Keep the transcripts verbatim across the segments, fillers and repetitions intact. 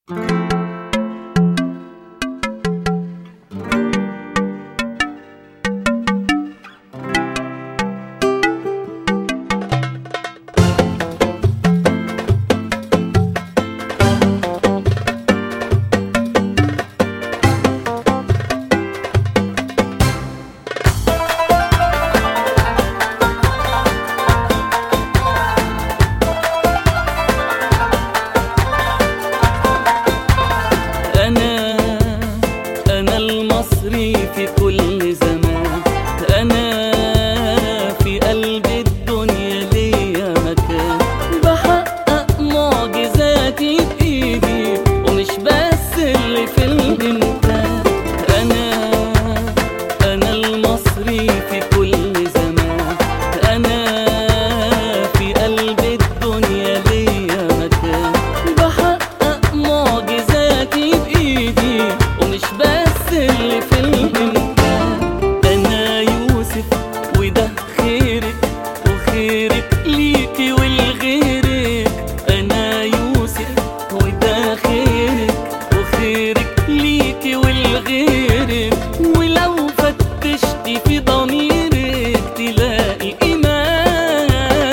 المصري في كل زمان، أنا في قلب الدنيا ليا مكان، بحقق معجزاتي بإيدي ومش بس اللي في الإمكان. أنا أنا المصري في كل زمان، أنا في قلب الدنيا ليا مكان، بحقق معجزاتي بإيدي ومش بس اللي في الإمكان. أنا يوسف وده خيرك وخيرك ليكي ولغيرك، أنا يوسف وده خيرك وخيرك ليكي ولغيرك، ولو فتشتي في ضميرك تلاقي إيمان،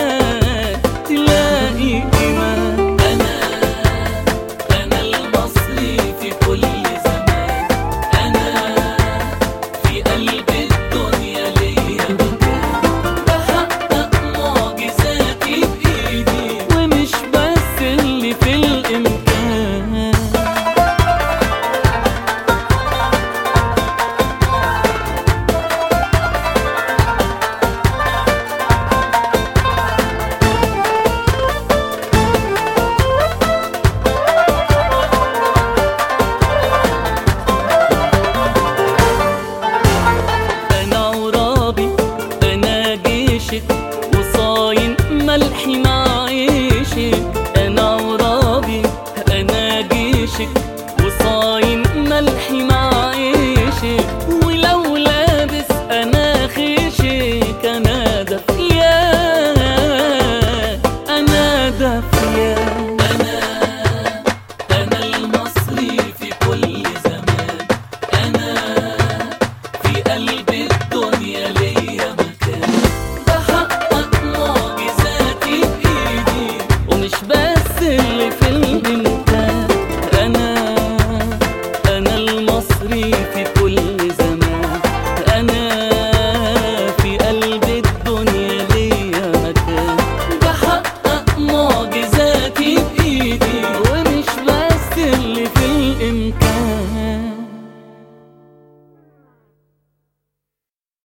تلاقي إيمان. أنا أنا المصري في كل زمان، أنا في قلب الدنيا ليا مكان، بحقق معجزاتي بإيدي ومش بس اللي في الإمكان.